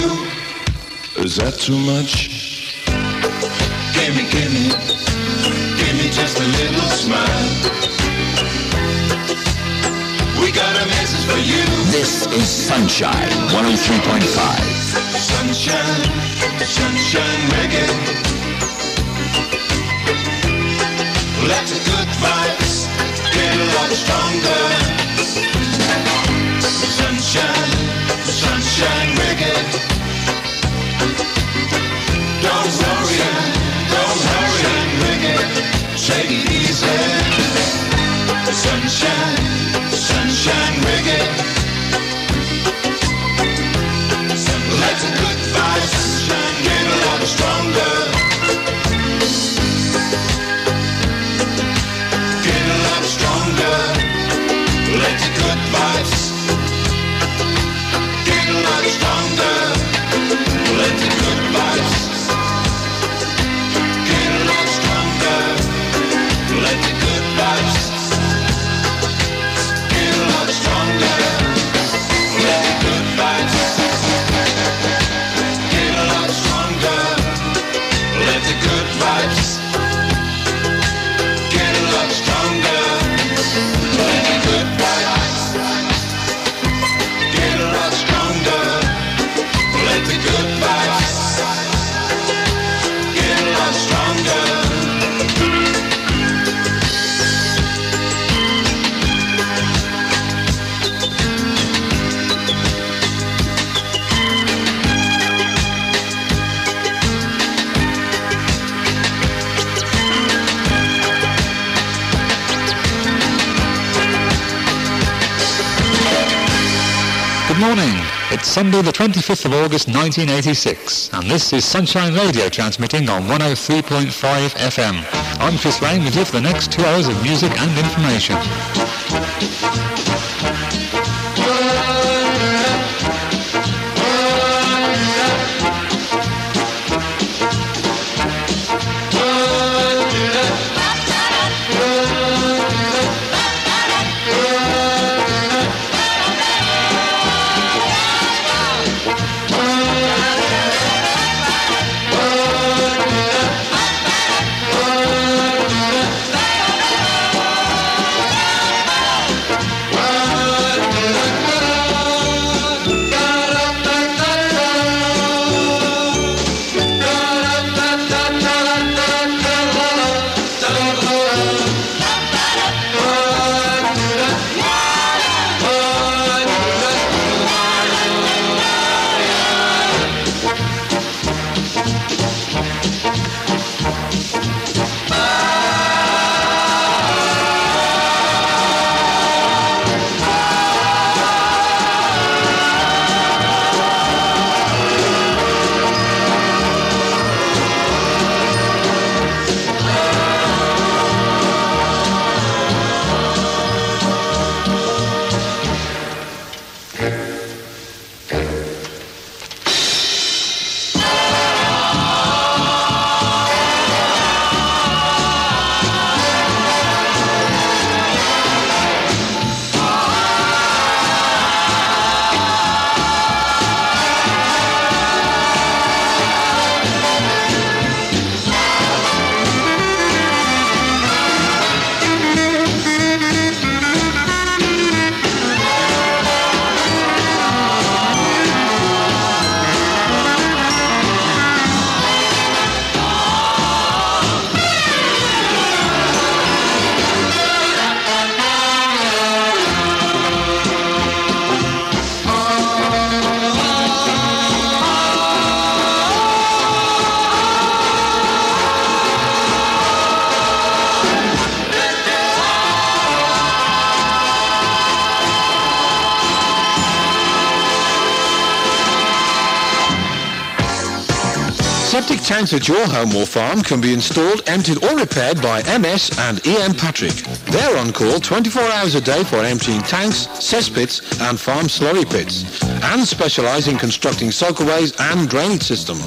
you. Is that too much? Give me just a little smile. We got a message for you. This is Sunshine 103.5. Sunshine, sunshine reggae. Let the good vibes get a lot stronger. Sunshine, sunshine reggae. Don't hurry, reggae. Take it easy. Sunshine, sunshine reggae. Let the good vibes get a lot stronger. Get a lot stronger. Let the good vibes get a lot stronger. Let the good vibes get a lot stronger. Let the good vibes get a lot stronger. Let the good vibes get a lot stronger. Let the good vibes get a lot stronger. Let the good vibes get a lot stronger. Let the good vibes get a lot stronger. Good morning. It's Sunday the 25th of August 1986 and this is Sunshine Radio transmitting on 103.5 FM. I'm Chris Lane with you for the next 2 hours of music and information. Septic tanks at your home or farm can be installed, emptied or repaired by MS and EM Patrick. They're on call 24 hours a day for emptying tanks, cesspits and farm slurry pits, and specialise in constructing soakaways and drainage systems.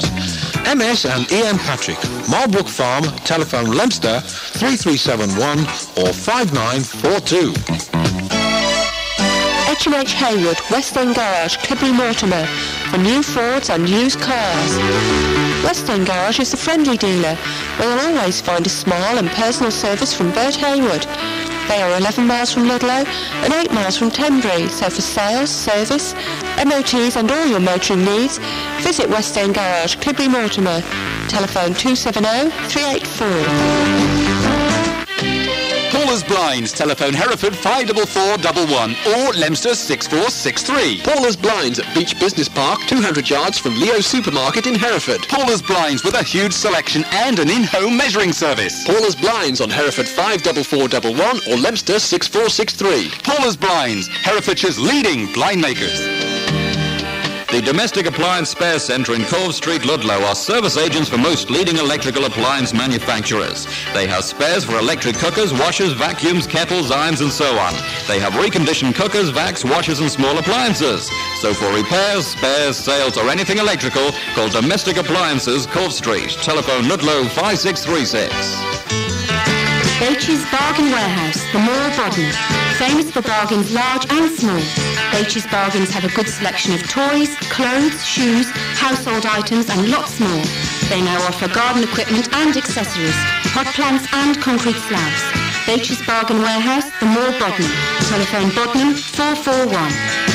MS and EM Patrick, Marlbrook Farm, telephone Leinster 3371 or 5942. At H&H Haywood, West End Garage, Clibby Mortimer, for new Fords and used cars. West End Garage is a friendly dealer, where you'll always find a smile and personal service from Bert Haywood. They are 11 miles from Ludlow and 8 miles from Tenbury, so for sales, service, MOTs and all your motoring needs, visit West End Garage, Clibby Mortimer. Telephone 270 384. Paula's Blinds, telephone Hereford 54411 or Leicester 6463. Paula's Blinds at Beach Business Park, 200 yards from Leo's Supermarket in Hereford. Paula's Blinds with a huge selection and an in-home measuring service. Paula's Blinds on Hereford 54411 or Leicester 6463. Paula's Blinds, Herefordshire's leading blind makers. The Domestic Appliance Spare Centre in Cove Street, Ludlow are service agents for most leading electrical appliance manufacturers. They have spares for electric cookers, washers, vacuums, kettles, irons and so on. They have reconditioned cookers, vacs, washers and small appliances. So for repairs, spares, sales or anything electrical, call Domestic Appliances, Cove Street. Telephone Ludlow 5636. Beaches Bargain Warehouse, the Moor Bodden. Famous for bargains large and small. Beaches Bargains have a good selection of toys, clothes, shoes, household items and lots more. They now offer garden equipment and accessories, pot plants and concrete slabs. Beaches Bargain Warehouse, the Moor Bodden. Telephone Bodnam 441.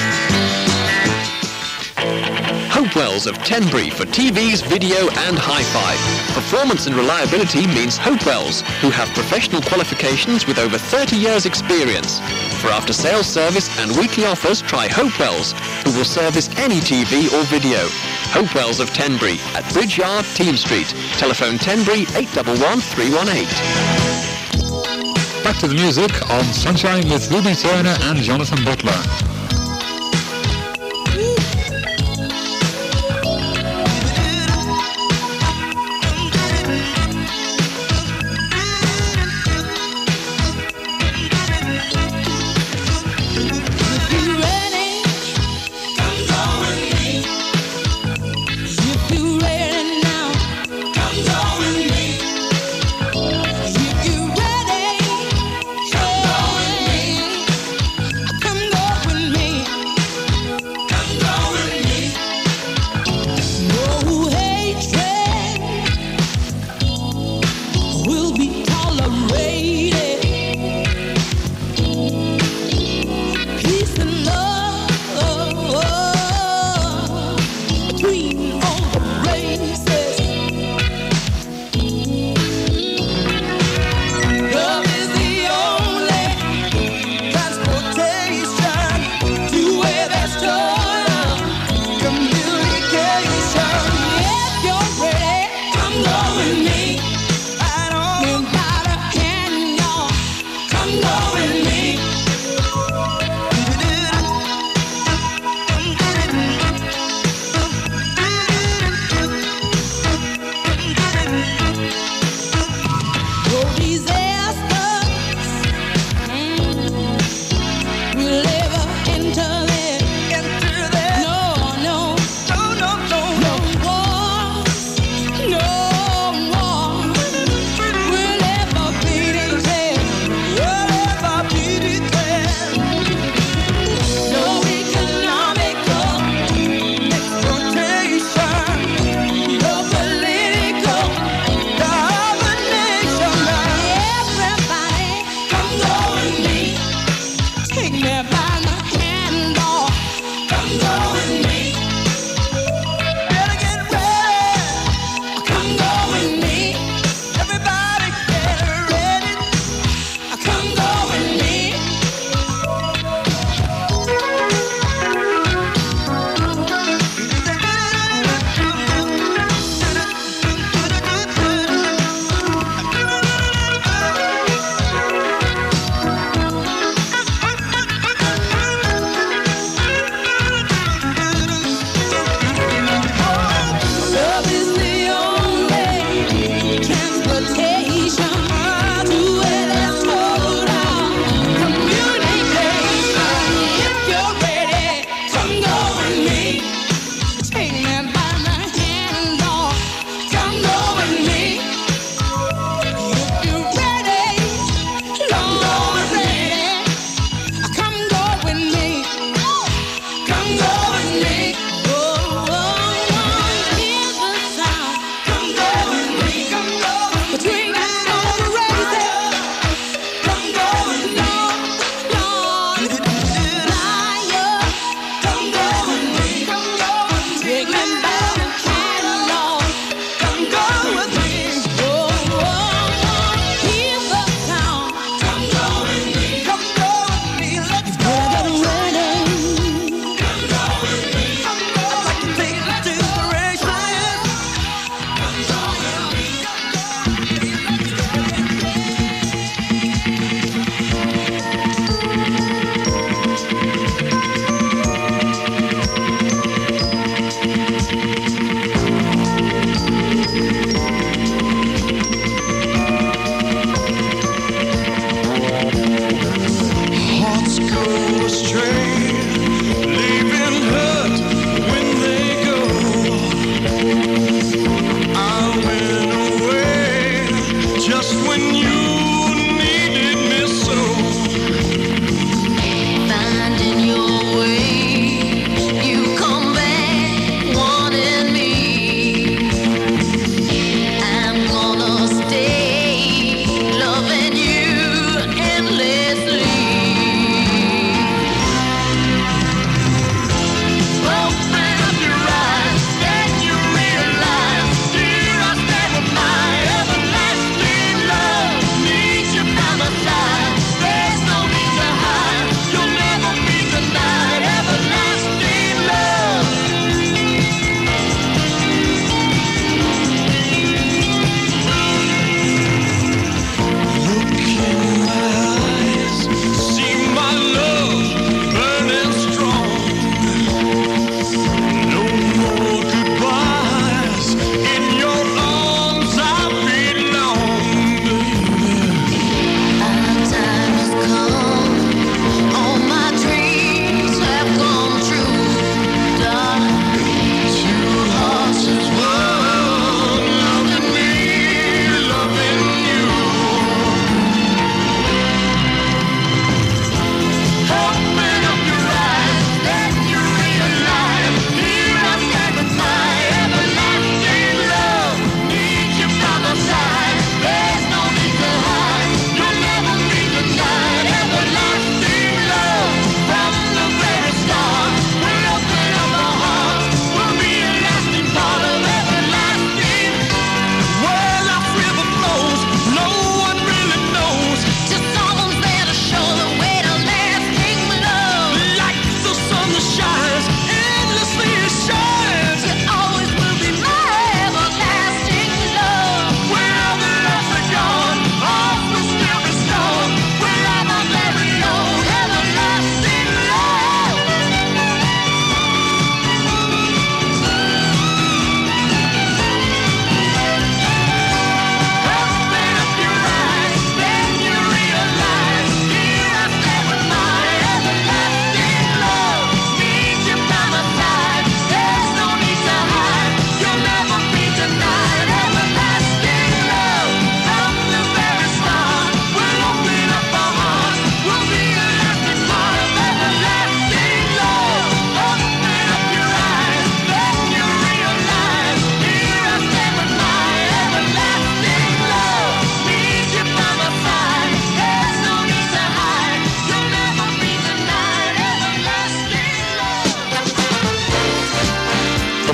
Hopewells of Tenbury for TVs, video and hi-fi. Performance and reliability means Hopewells, who have professional qualifications with over 30 years experience. For after-sales service and weekly offers, try Hopewells, who will service any TV or video. Hopewells of Tenbury at Bridge Yard, Team Street. Telephone Tenbury 811 318. Back to the music on Sunshine with Ruby Turner and Jonathan Butler. Come go with me.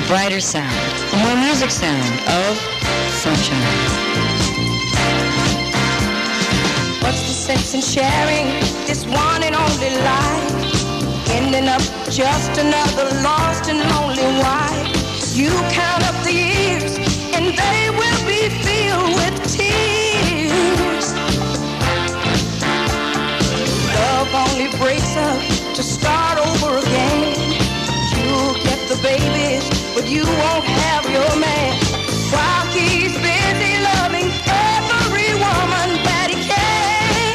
brighter sound, the more music sound of sunshine. What's the sense in sharing this one and only life? Ending up just another lost and lonely wife. You count up the years and they will be filled with tears. Love only breaks up to start over again. You'll get the babies, but you won't have your man. While he's busy loving every woman that he can.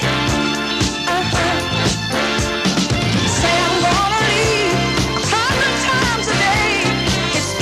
Say I'm gonna leave 100 times a day. His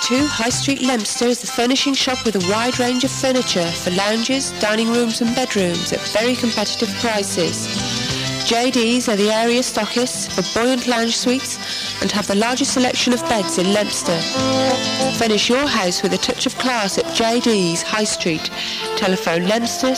2 High Street, Leominster is the furnishing shop with a wide range of furniture for lounges, dining rooms and bedrooms at very competitive prices. JD's are the area stockists for buoyant lounge suites and have the largest selection of beds in Leominster. Furnish your house with a touch of class at JD's High Street. Telephone Leominster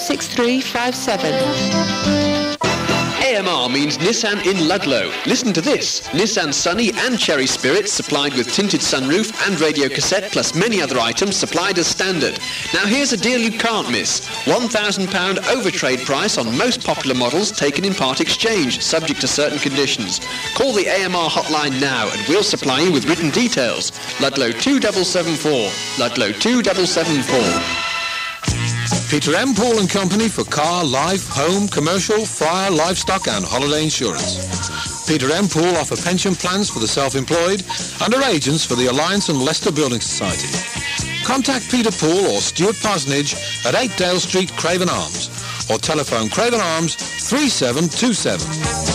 6357. AMR means Nissan in Ludlow. Listen to this. Nissan Sunny and Cherry Spirit supplied with tinted sunroof and radio cassette plus many other items supplied as standard. Now here's a deal you can't miss. £1,000 overtrade price on most popular models taken in part exchange, subject to certain conditions. Call the AMR hotline now and we'll supply you with written details. Ludlow 2774. Ludlow 2774. Peter M. Paul and Company for car, life, home, commercial, fire, livestock and holiday insurance. Peter M. Paul offer pension plans for the self-employed and are agents for the Alliance and Leicester Building Society. Contact Peter Paul or Stuart Parsonage at 8 Dale Street, Craven Arms, or telephone Craven Arms 3727.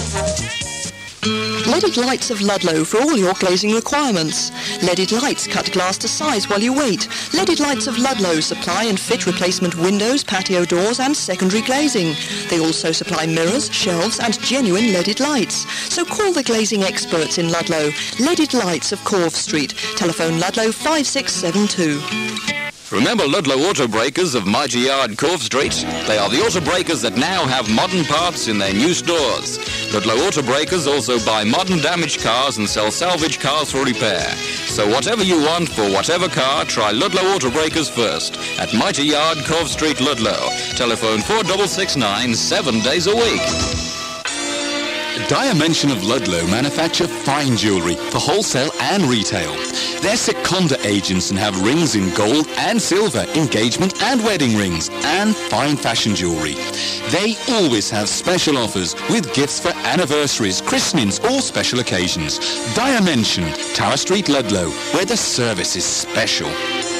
Leaded Lights of Ludlow for all your glazing requirements. Leaded Lights cut glass to size while you wait. Leaded Lights of Ludlow supply and fit replacement windows, patio doors and secondary glazing. They also supply mirrors, shelves and genuine leaded lights. So call the glazing experts in Ludlow. Leaded Lights of Corve Street. Telephone Ludlow 5672. Remember Ludlow Auto Breakers of Mighty Yard, Corve Street? They are the auto breakers that now have modern parts in their new stores. Ludlow Auto Breakers also buy modern damaged cars and sell salvage cars for repair. So whatever you want for whatever car, try Ludlow Auto Breakers first at Mighty Yard, Corve Street, Ludlow. Telephone 4669, 7 days a week. Dimension of Ludlow manufacture fine jewellery for wholesale and retail. They're Seconda agents and have rings in gold and silver, engagement and wedding rings, and fine fashion jewellery. They always have special offers with gifts for anniversaries, christenings or special occasions. Dimension, Tower Street, Ludlow, where the service is special.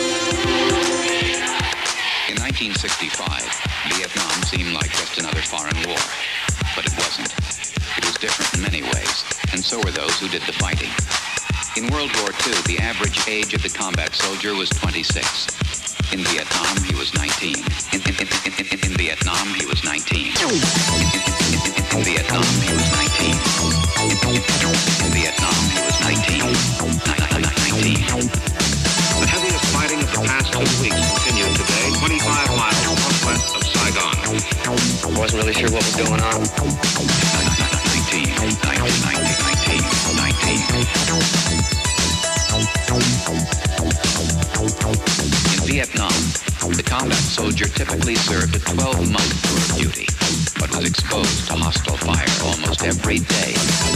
In 1965, Vietnam seemed like just another foreign war, but it wasn't. It was different in many ways, and so were those who did the fighting. In World War II, the average age of the combat soldier was 26. In Vietnam, he was 19. In Vietnam, he was 19. In Vietnam, he was 19. In Vietnam, he was 19. 19. The heaviest fighting of the past 2 weeks continued today, 25 miles northwest of Saigon. I wasn't really sure what was going on. 19. In Vietnam, the combat soldier typically served a 12-month tour of duty, but was exposed to hostile fire almost every day.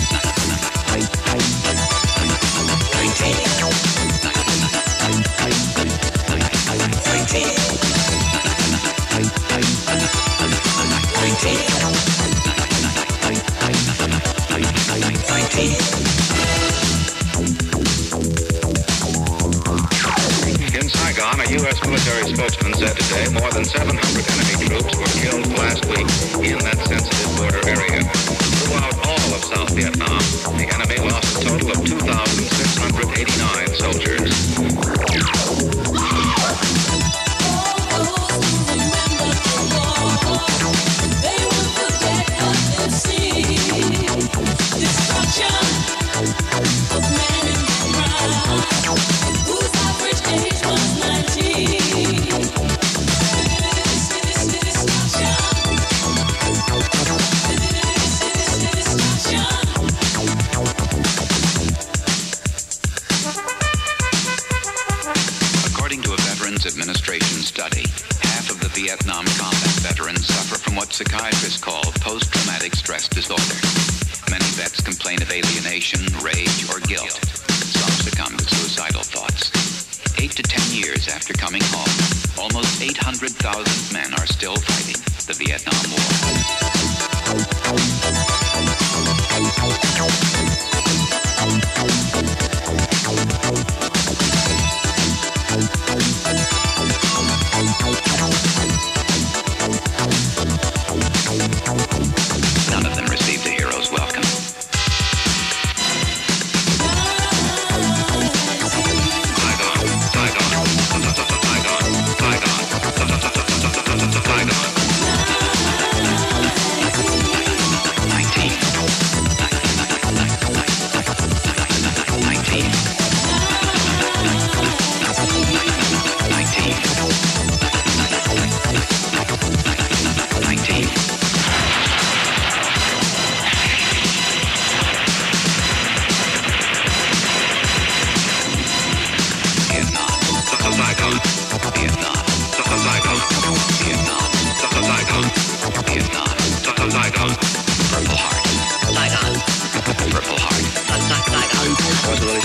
19. In Saigon, a U.S. military spokesman said today more than 700 enemy troops were killed last week in that sensitive border area. Throughout all of South Vietnam, the enemy lost a total of 2,689 soldiers. According to a Veterans Administration study, half of the Vietnam combat veterans suffer from what psychiatrists call post-traumatic stress disorder. Many vets complain of alienation, rage, or guilt. Some succumb to suicidal thoughts. 8 to 10 years after coming home, almost 800,000 men are still fighting the Vietnam War. None of them received a hero's welcome. Saigon,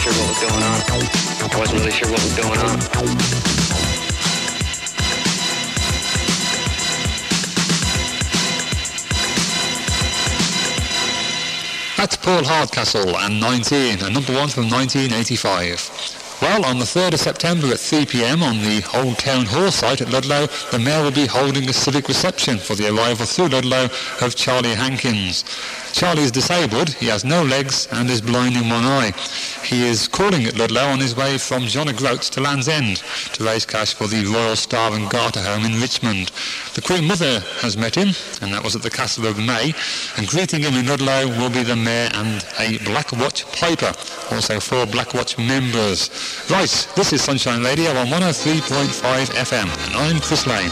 sure what was going on. I wasn't really sure what was going on. That's Paul Hardcastle and 19, a number one from 1985. Well, on the 3rd of September at 3 p.m. on the Old Town Hall site at Ludlow, the Mayor will be holding a civic reception for the arrival through Ludlow of Charlie Hankins. Charlie is disabled, he has no legs and is blind in one eye. He is calling at Ludlow on his way from John O'Groats to Land's End to raise cash for the Royal Star and Garter home in Richmond. The Queen Mother has met him, and that was at the Castle of May, and greeting him in Ludlow will be the Mayor and a Black Watch Piper, also 4 Black Watch members. Right, this is Sunshine Radio on 103.5 FM, and I'm Chris Lane.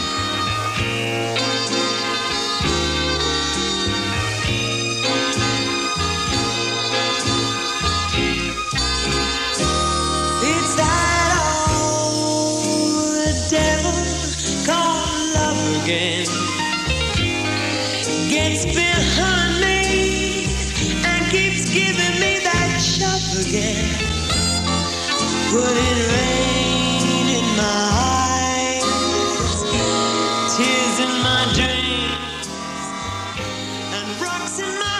It's that old devil called love again. Gets behind me and keeps giving me that shove again. Putting rain in my eyes, tears in my dreams, and rocks in my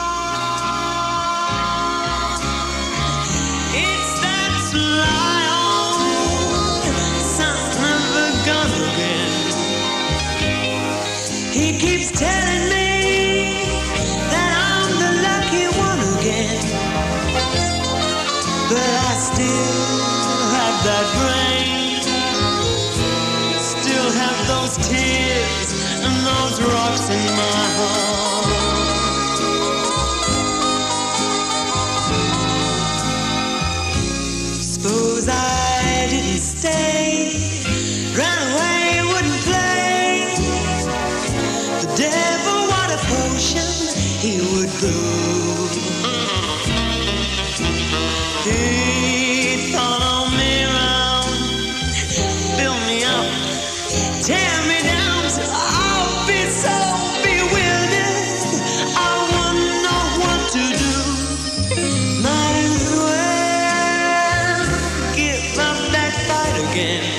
heart. It's that sly old son of a gun again. He keeps telling me that I'm the lucky one again, but I still that brain, still have those tears and those rocks in my heart. Suppose I didn't stay, ran away, wouldn't play. The devil, what a potion he would brew. He thought on me, tear me down till I'll be so bewildered I wouldn't know what to do. Might as well give up that fight again.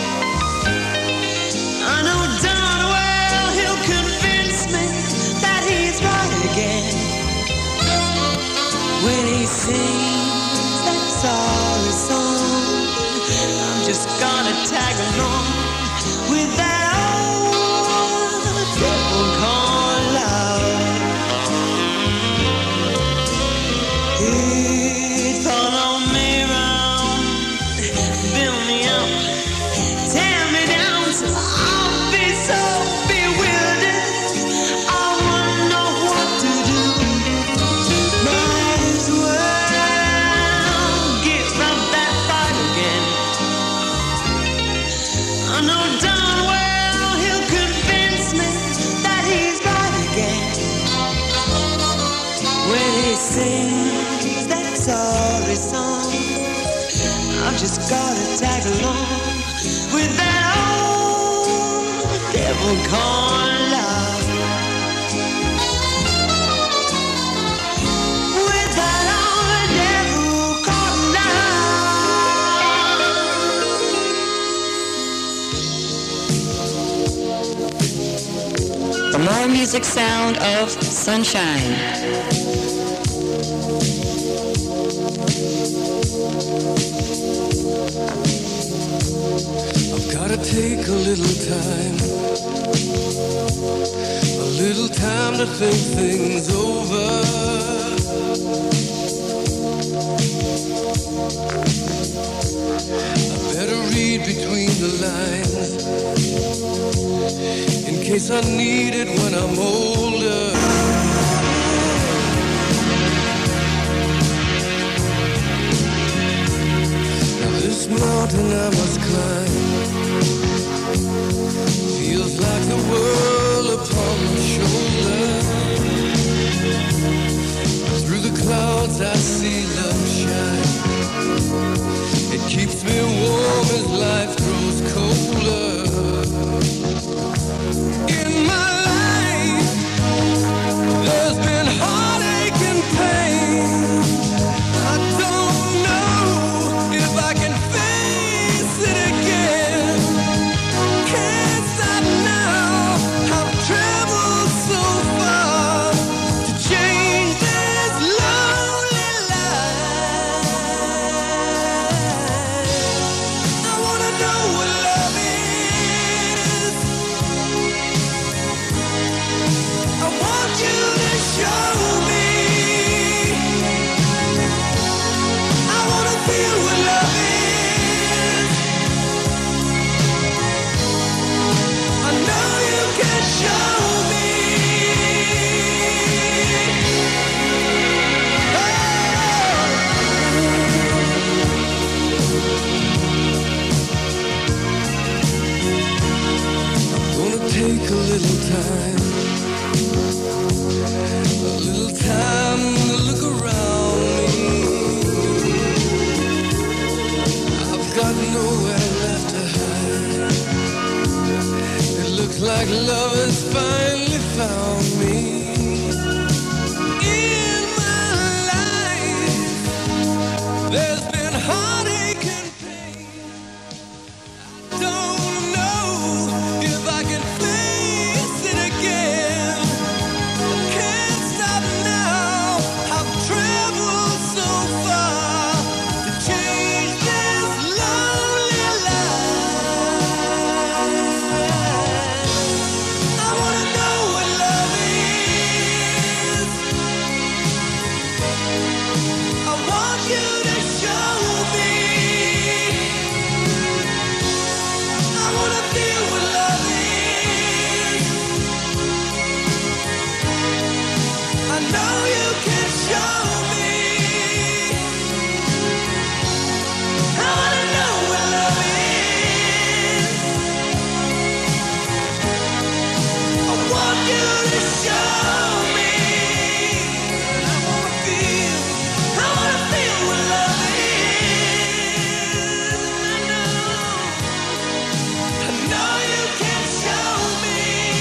I know darn well he'll convince me that he's right again when he sings that sorry song. I'm just gonna tag along with that old devil called love. He followed me round, build me up, tear me down till I'll be so bewildered I wouldn't know what to do. Might as well give up that fight again. I know darn well he'll convince me that he's right again when he sings that sorry song. I've just gotta tag along with that old devil called love. With that old devil called The more music sound of Sunshine. I've gotta take a little time to think things over. I better read between the lines in case I need it when I'm older. Now this mountain I must climb feels like the world upon my shoulder. Through the clouds I see love shine. It keeps me warm as life grows colder. In my life, there's been heartache and pain. I don't know take a little time to look around me. I've got nowhere left to hide. It looks like love has finally found me. In my life, there's been heartache and pain. I don't know if I can face it again. I can't stop now. I've traveled so far to change this lonely life. I wanna know what love is. I want you to show me. I wanna feel what love is. I know you can show me. I wanna know what love is. I want you to show me. I wanna feel what love is. I know you can show me.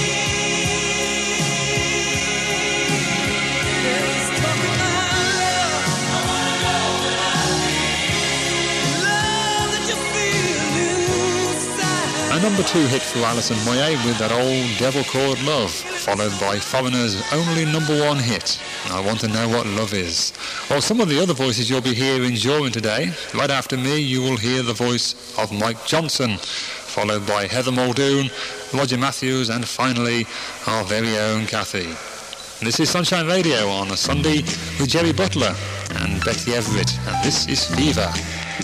Let's talk about love. I wanna know what love is. Love that you feel inside. A number 2 hit for Alison Moyet with that old devil called Love, followed by Foreigner's only number 1 hit, I Want to Know What Love Is. Well, some of the other voices you'll be hearing during today. Right after me, you will hear the voice of Mike Johnson, followed by Heather Muldoon, Roger Matthews, and finally, our very own Kathy. This is Sunshine Radio on a Sunday with Jerry Butler and Betty Everett, and this is Fever.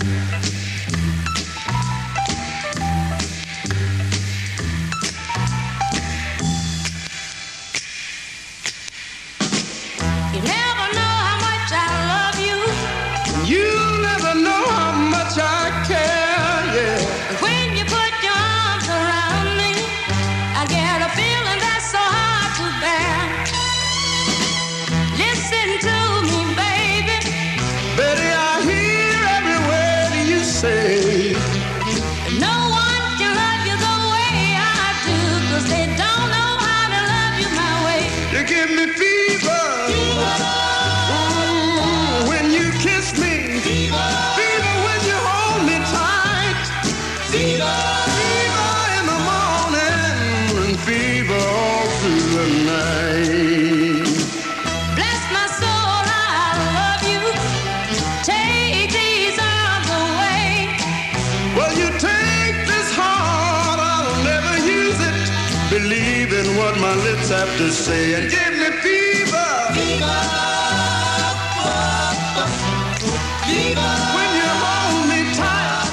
You never know how much I love you. You never know how much I care, yeah. When you put your arms around me, I get a feeling that's so hard to bear. Listen to me, baby. Betty, I hear every word you say. No one can love you the way I do, 'cause they don't know how to love you my way. You give me fever. Ooh, when you kiss me. Fever when you hold me tight. Fever in the morning and fever all through the night. Bless my soul, I love you. Take these arms away. Well, you take this heart, I'll never use it. Believe in what my lips have to say and give me fever. Fever. When you hold me tight.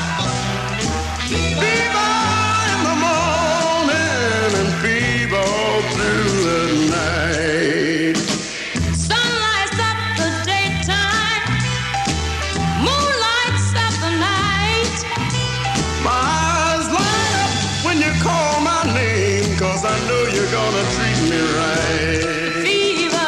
Fever in the morning and fever all through the night. Sun lights up the daytime. Moon lights up the night. My eyes light up when you call my name, 'cause I know you're gonna treat me right. Fever.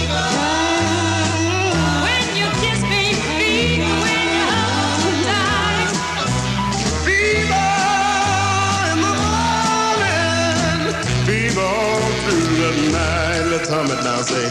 When you kiss me, fever. When you hold me tight. Fever in the morning, fever all through the night. Let's hum it now, say.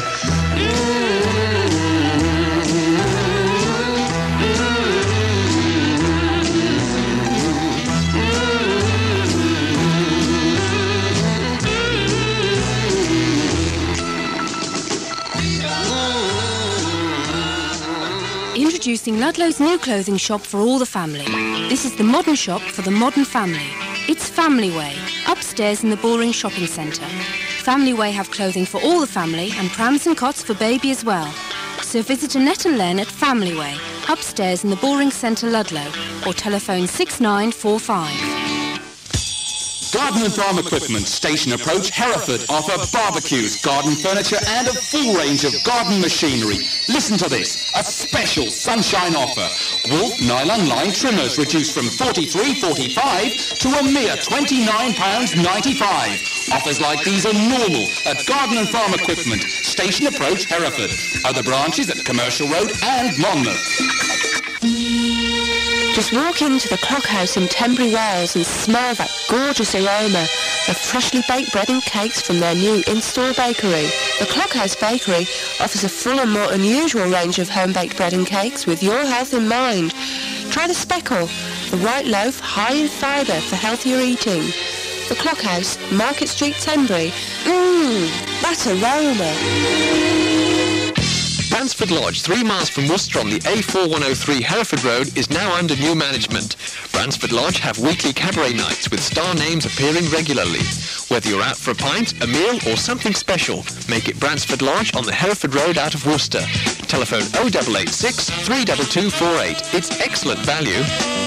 Introducing Ludlow's new clothing shop for all the family. This is the modern shop for the modern family. It's Family Way, upstairs in the Bullring Shopping Centre. Family Way have clothing for all the family and prams and cots for baby as well. So visit Annette and Len at Family Way, upstairs in the Bullring Centre, Ludlow, or telephone 6945. Garden and Farm Equipment, Station Approach, Hereford, offer barbecues, garden furniture and a full range of garden machinery. Listen to this, a special sunshine offer. Wolf nylon line trimmers reduced from $43.45 to a mere £29.95. Offers like these are normal at Garden and Farm Equipment, Station Approach, Hereford. Other branches at Commercial Road and Monmouth. Just walk into the Clock House in Tenbury, Wales and smell that gorgeous aroma of freshly baked bread and cakes from their new in-store bakery. The Clock House Bakery offers a full and more unusual range of home-baked bread and cakes with your health in mind. Try the Speckle, the white loaf high in fibre for healthier eating. The Clock House, Market Street, Tenbury. That aroma. Bransford Lodge, 3 miles from Worcester on the A4103 Hereford Road, is now under new management. Bransford Lodge have weekly cabaret nights with star names appearing regularly. Whether you're out for a pint, a meal or something special, make it Bransford Lodge on the Hereford Road out of Worcester. Telephone 0886 32248. It's excellent value.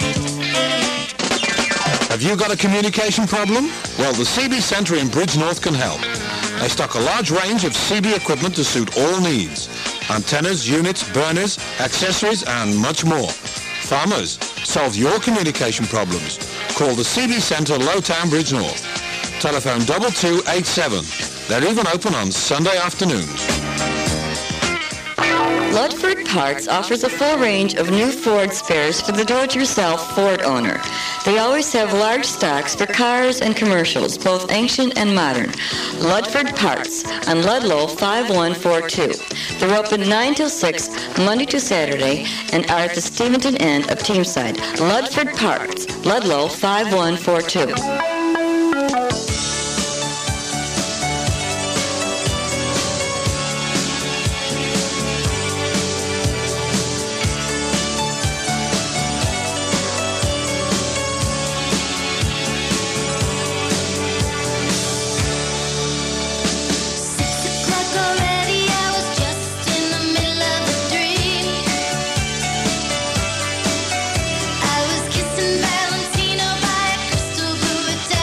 Have you got a communication problem? Well, the CB Centre in Bridgnorth can help. They stock a large range of CB equipment to suit all needs. Antennas, units, burners, accessories and much more. Farmers, solve your communication problems. Call the CB Centre, Lowtown, Bridgnorth. Telephone 2287. They're even open on Sunday afternoons. Ludford Parts offers a full range of new Ford spares for the do-it-yourself Ford owner. They always have large stocks for cars and commercials, both ancient and modern. Ludford Parts on Ludlow 5142. They're open 9 till 6, Monday to Saturday, and are at the Steventon end of Teamside. Ludford Parts, Ludlow 5142. Valentino by a crystal blue.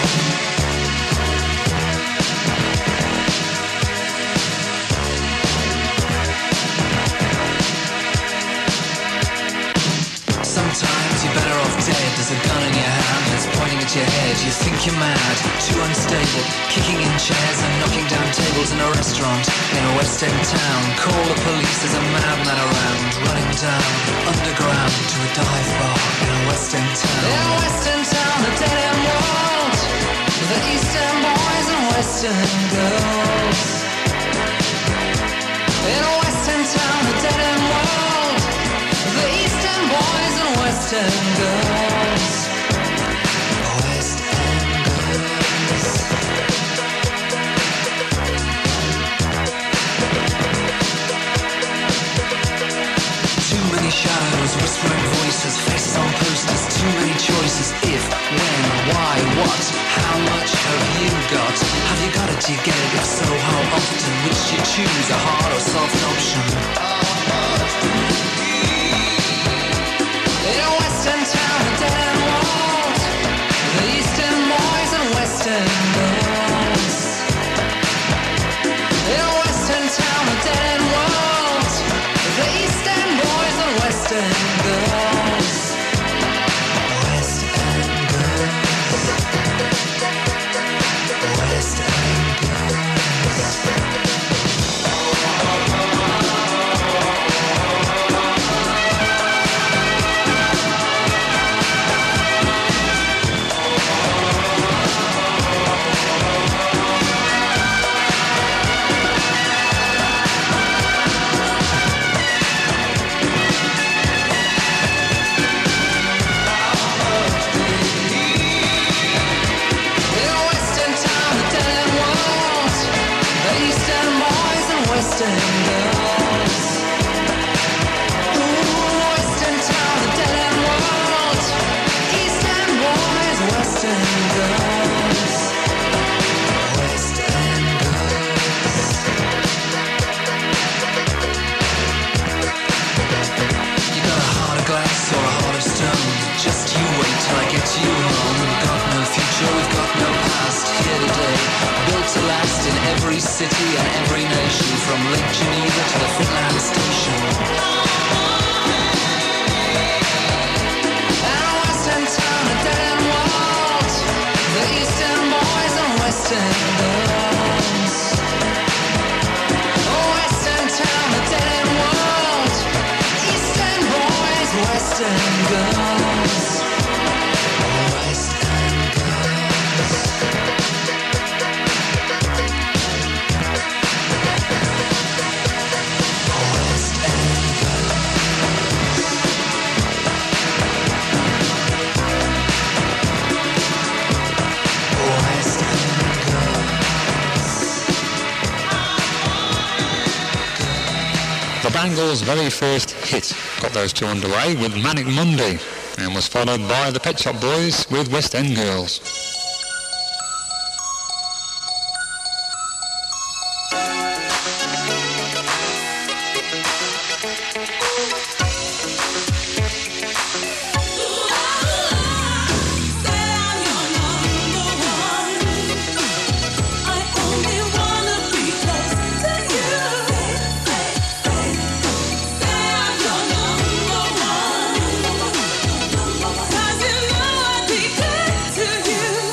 Sometimes you're better off dead. There's a gun in your hand that's pointing at your head. You think you're mad, too unstable, kicking in chairs and knocking down tables in a restaurant in a West End town. Call the police, there's a madman around, running down underground to a dive bar in a West End town. In a West End town, the dead end world, the East End boys and West End girls. In a West End town, the dead end world, the East End boys and West End girls. West End girls. Too many shadows, whispering voices, faces on posters, too many choices. If, when, why, what, how much have you got? Have you got it, do you get it? If so, how often? Which you choose, a hard or soft option? In a West End town, a dead end world, the East End boys and West End girls. In a West End town, a dead end world, the East End boys and West End girls. West End girls. West End girls. West End girls. Ooh, West End town, the dead end world. East End boys, West End girls. West End girls. You got a heart of glass or a heart of stone. Just you wait till I get you home. We've got no future, we've got no past. Here today, built to last in every city and every nation, from Lake Geneva to the Finland Station. And a West End town, a dead end world, the East End boys and West End girls. Oh, West End town, a dead end world, East End boys, West End girls. West End girls. The Bangles' very first hit got those two underway with Manic Monday and was followed by the Pet Shop Boys with West End Girls. You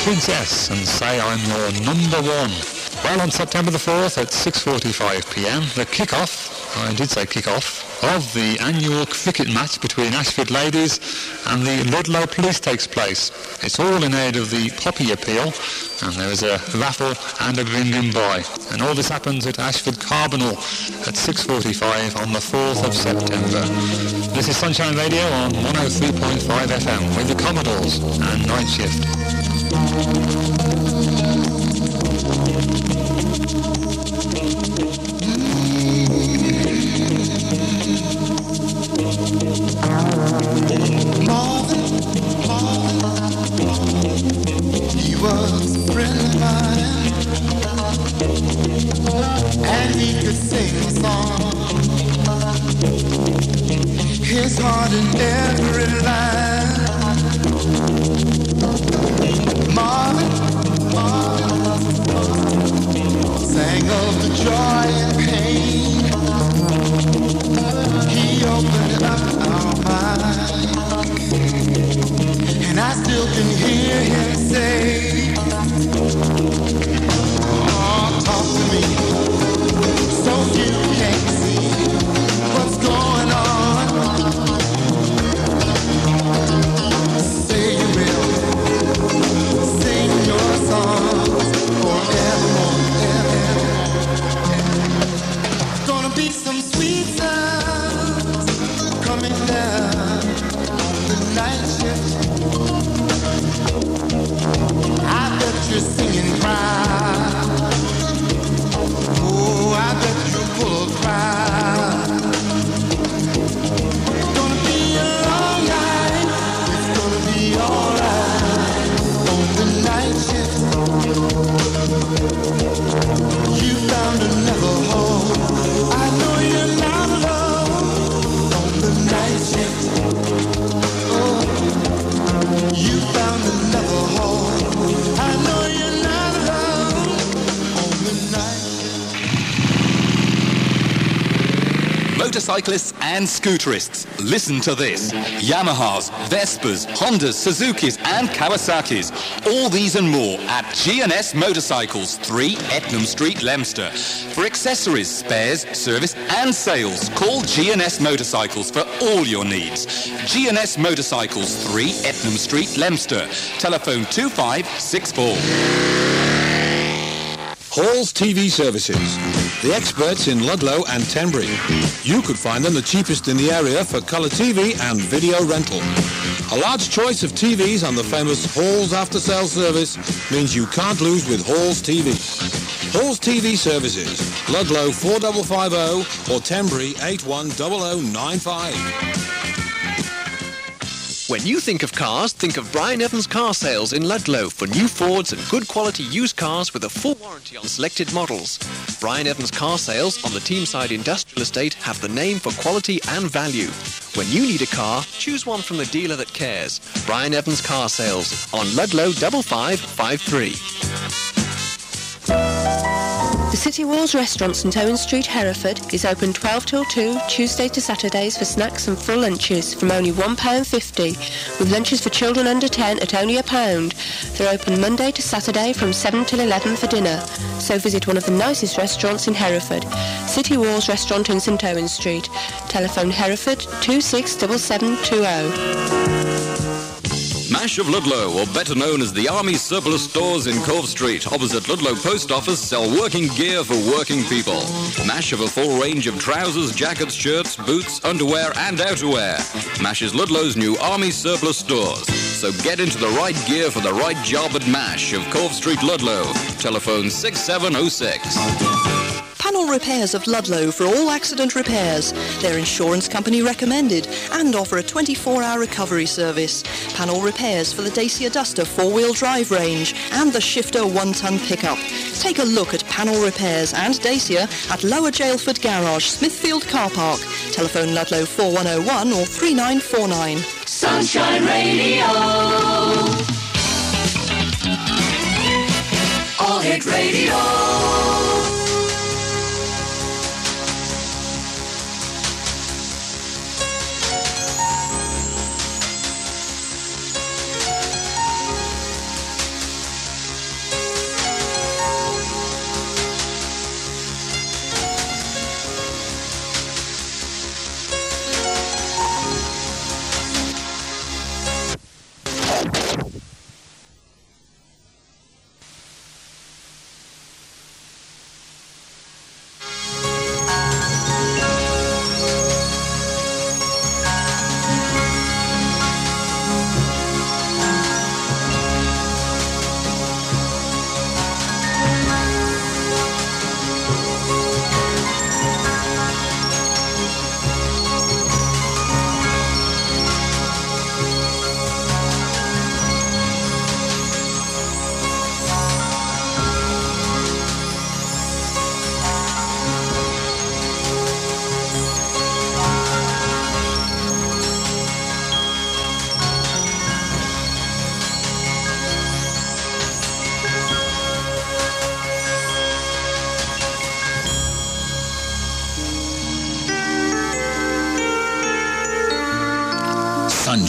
Princess and say I'm your number one. Well, on September the 4th at 6:45pm, the kick-off, I did say kick-off, of the annual cricket match between Ashford Ladies and the Ludlow Police takes place. It's all in aid of the Poppy Appeal, and there is a raffle and a bring-in buy. And all this happens at Ashford Carbonell at 6:45 on the 4th of September. This is Sunshine Radio on 103.5 FM with the Commodores and Night Shift. He was a friend of mine, and he could sing a song. His heart in every line. Marvin sang of the joy and pain. He opened up our mind, and I still can hear him say, oh, talk to me, so you can't see what's going on. Say you will sing your songs forevermore. Gonna be some sweet sounds coming down the night shift. I bet you're singing cry. Oh, I bet you're full of cry. It's gonna be a long night. It's gonna be alright on the night shift. You found another home. I know you're not alone on the night shift. Oh, you found another home. I know you're not alone on the night shift. Motorcyclists and scooterists, listen to this. Yamahas, Vespas, Hondas, Suzukis and Kawasaki's. All these and more at G&S Motorcycles, 3 Etnam Street, Leominster. For accessories, spares, service and sales, call G&S Motorcycles for all your needs. G&S Motorcycles, 3 Etnam Street, Leominster. Telephone 2564. Hall's TV Services, the experts in Ludlow and Tenbury. You could find them the cheapest in the area for colour TV and video rental. A large choice of TVs on the famous Hall's after-sale service means you can't lose with Hall's TV. Hall's TV Services, Ludlow 4550 or Tenbury 810095. When you think of cars, think of Brian Evans Car Sales in Ludlow for new Fords and good quality used cars with a full warranty on selected models. Brian Evans Car Sales on the Teamside Industrial Estate have the name for quality and value. When you need a car, choose one from the dealer that cares. Brian Evans Car Sales on Ludlow 5553. The City Walls Restaurant, St Owen Street, Hereford, is open 12 till 2, Tuesday to Saturdays for snacks and full lunches from only £1.50, with lunches for children under 10 at only £1. They're open Monday to Saturday from 7 till 11 for dinner. So visit one of the nicest restaurants in Hereford. City Walls Restaurant in St Owen Street. Telephone Hereford 267720. Mash of Ludlow, or better known as the Army Surplus Stores in Cove Street, opposite Ludlow Post Office, sell working gear for working people. Mash have a full range of trousers, jackets, shirts, boots, underwear and outerwear. Mash is Ludlow's new Army Surplus Stores. So get into the right gear for the right job at Mash of Cove Street, Ludlow. Telephone 6706. Panel Repairs of Ludlow for all accident repairs. They're insurance company recommended and offer a 24-hour recovery service. Panel Repairs for the Dacia Duster 4-wheel drive range and the Shifter 1-ton pickup. Take a look at Panel Repairs and Dacia at Lower Jailford Garage, Smithfield Car Park. Telephone Ludlow 4101 or 3949. Sunshine Radio. All Hit Radio.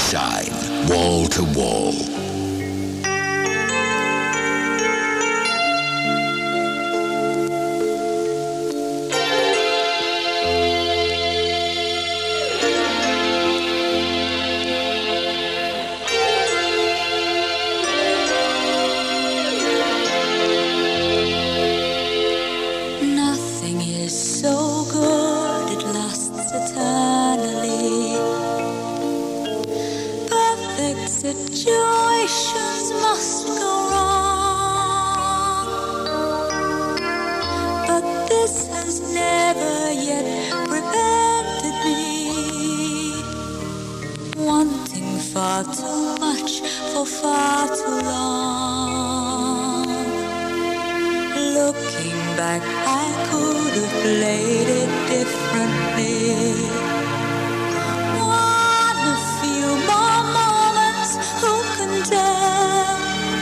Sunshine, wall to wall. Nothing is so good, it lasts eternally. Perfect situations must go wrong, but this has never yet prevented me wanting far too much for far too long. Looking back, I could have played it differently. Won a few more moments, who can tell?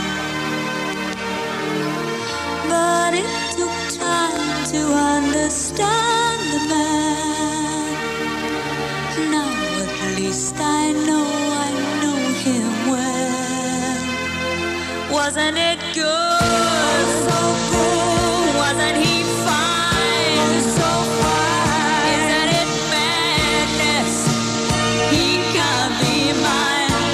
But it took time to understand the man. Now at least I know him well. Wasn't it good? So good. Wasn't he fine? So fine. Isn't it madness? He can't be mine.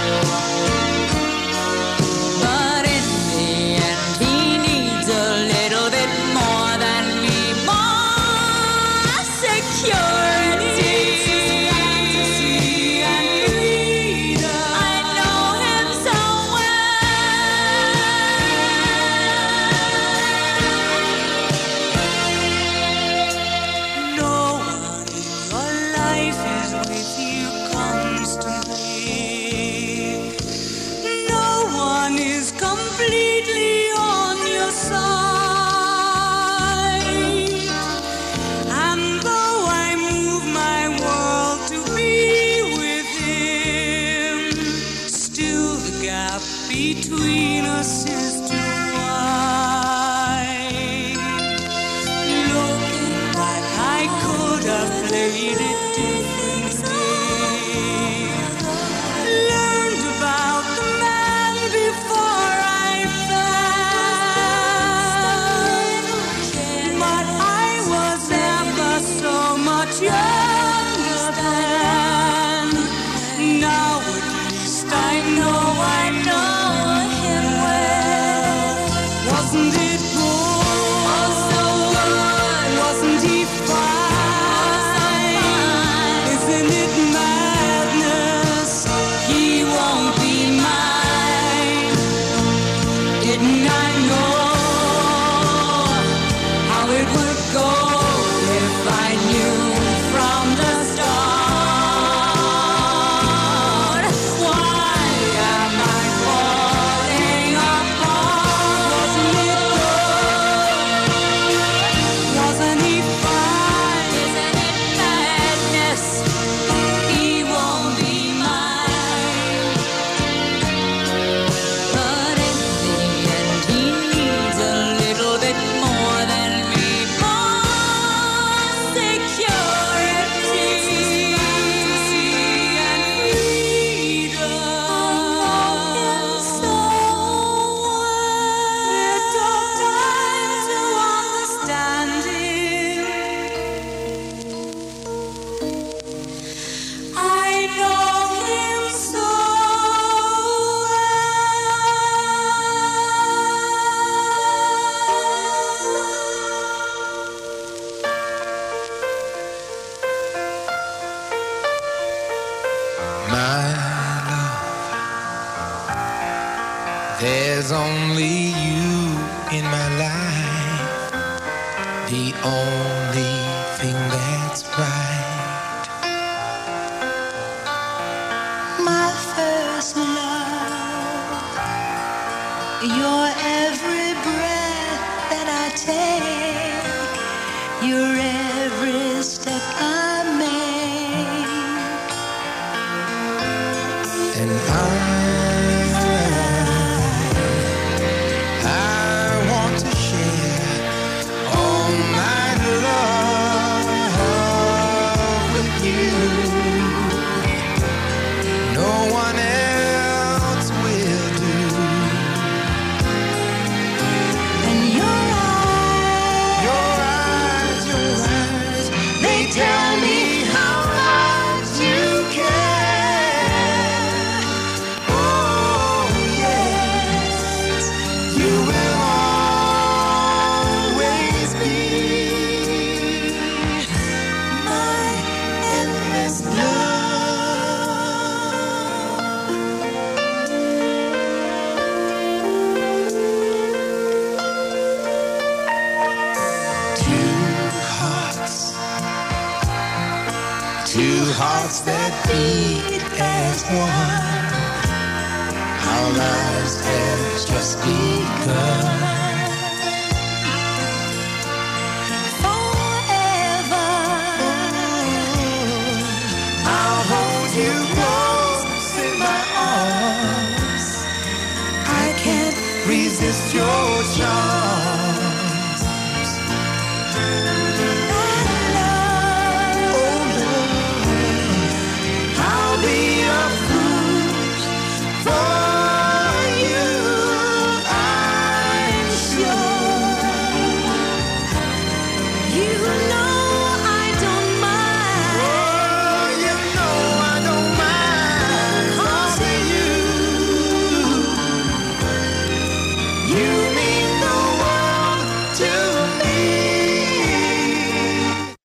But in the end, he needs a little bit more than me. More security. I know him so no one in your life is with you constantly. No one is completely on your side. And though I move my world to be with him, still the gap between us is too wide. Looking back, I could have played it differently. Learned about the man before I fell. But I was never so much younger then. Now at least I know him well. Wasn't it good? So good. Wasn't he fine? Isn't it madness? He won't be mine. Didn't I know how it would go if I knew from the start? Why am I falling apart? Wasn't it good? Wasn't he fine? Isn't it madness? He won't be mine. But in the end, he needs a little bit more than me. More security and freedom. So it took time to understand him. I know him so My love, there's only you in my life, the only thing that's right. my first love, your every breath that I take, your every step I make. And I want to share all my love with you. No Two hearts that beat as one. Our lives have just begun. Forever, I'll hold you close in my arms. I can't resist your charm.